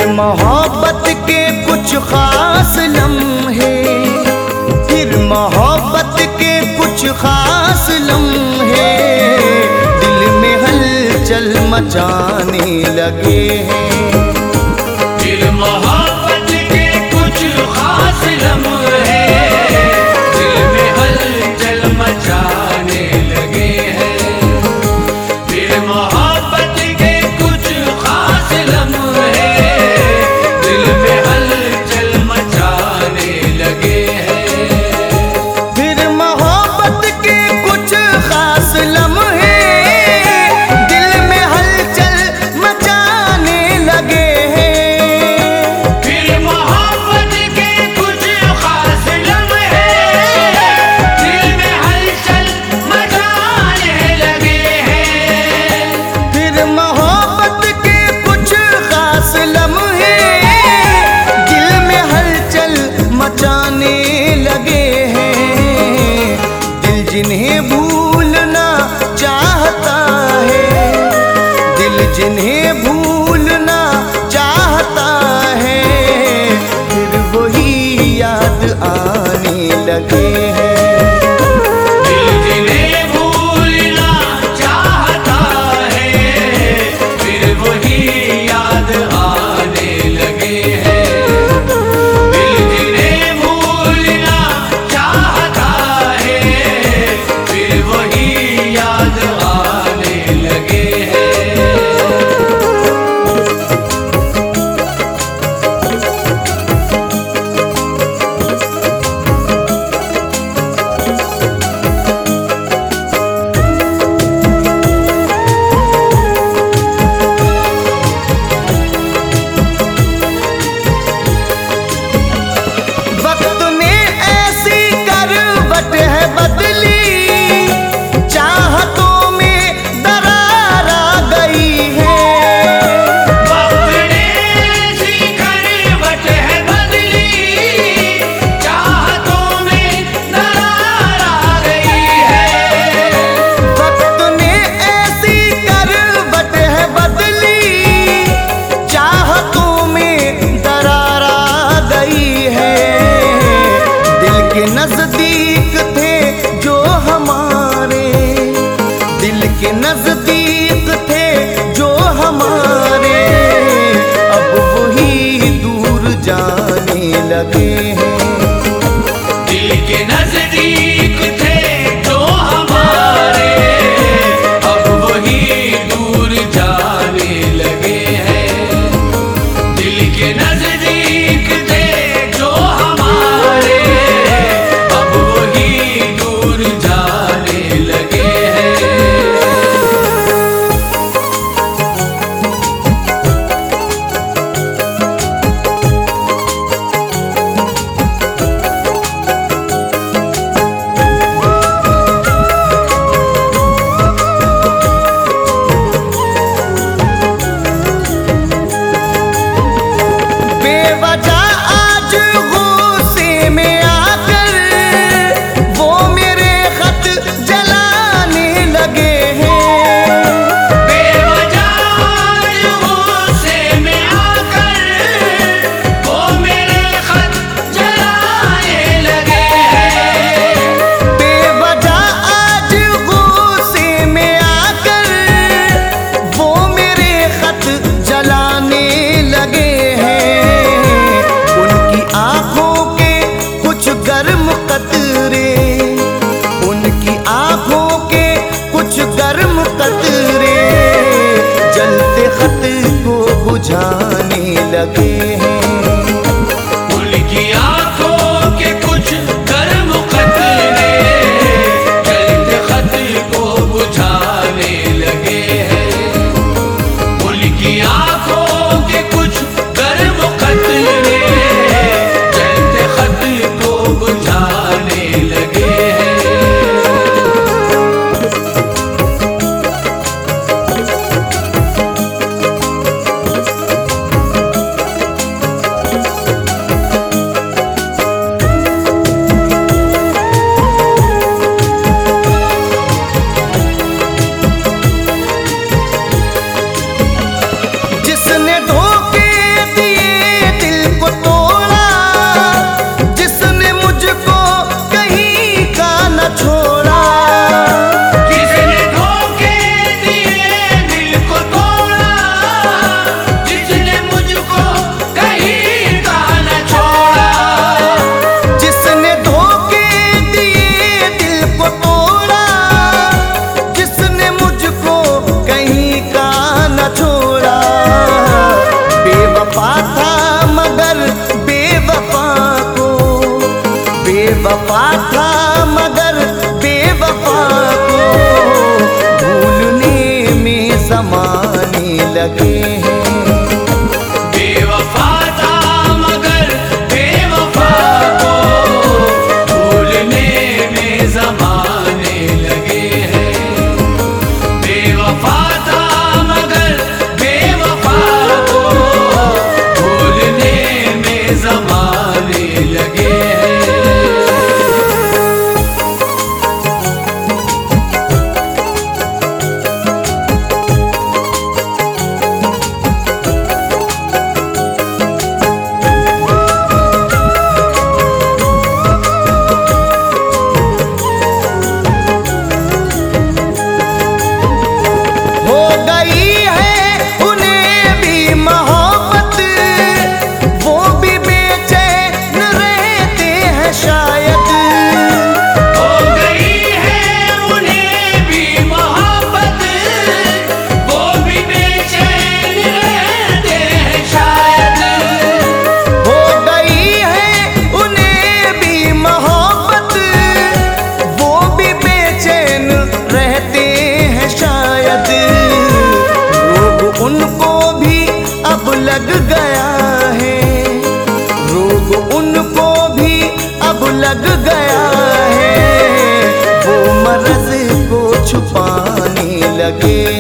मोहब्बत के कुछ खास लम्हे, फिर मोहब्बत के कुछ खास लम्हे दिल में हलचल मचाने लगे हैं। फिर मोहब्बत के कुछ खास लम्हे दिल में हलचल मचाने लगे हैं। फिर मोहब्बत के कुछ खास लम्हे दिल में हलचल मचाने लगे हैं। फिर मोहब्बत के कुछ खास लम्हे दिल में हलचल मचाने लगे हैं। फिर मोहब्बत के कुछ खास लम्हे दिल में हलचल मचाने लगे हैं। फिर मोहब्बत के कुछ खास लम्हे दिल में हलचल मचाने लगे हैं। दिल जिन्हें भूलना चाहता है, दिल जिन्हें भूलना चाहता है, फिर वही याद आने लगे हैं। दिल जिन्हें भूलना चाहता है फिर वही याद आने लगे हैं। दिल जिन्हें भूलना चाहता है फिर वही याद आने लगे हैं। वक्त ने ऐसी करवट है बदली, चाहतों में दरार आ गई है। वक्त ने ऐसी करवट है बदली, चाहतों में दरार आ गई है। वक्त ने ऐसी करवट है बदली, चाहतों में दरार आ गई है। दिल के नजदीक थे जो हमारे, दिल के नजदीक थे जो हमारे, अब वही दूर जाने लगे हैं। दिल के नजदीक थे जो हमारे, अब वही दूर जाने लगे हैं। दिल के नजदीक थे जो हमारे, अब वही दूर जाने लगे हैं। बेवजह आज गुस्से में आकर वो मेरे खत जलाने लगे हैं। बेवजह गुस्से में आकर वो मेरे खत जलाने लगे हैं। बेवजह आज गुस्से में आकर वो मेरे खत जलाने लगे हैं। उनकी आंखों के कुछ गर्म कतरे, उनकी आंखों के कुछ गर्म कतरे जलते खत को बुझाने लगे हैं। उनकी आंखों के कुछ गर्म कतरे जलते खत को बुझाने लगे हैं। उनकी आंखों के कुछ गर्म कतरे जलते खत को बुझाने लगे हैं। बेवफा था मगर बेवफा को भूलने में ज़माने लगे हैं। बेवफा था मगर बेवफा को भूलने में ज़माने लगे हैं। बेवफा था मगर बेवफा को भूलने में ज़माने लगे हैं। हो गई है उन्हें भी मोहब्बत, वो भी बेचैन रहते हैं शायद। हो गई है उन्हें भी मोहब्बत, वो भी बेचैन रहते हैं शायद। हो गई है उन्हें भी मोहब्बत, वो भी बेचैन रहते हैं शायद। रोग उनको भी अब लग गया है, रोग उनको भी अब लग गया है। वो मर्ज को छुपाने लगे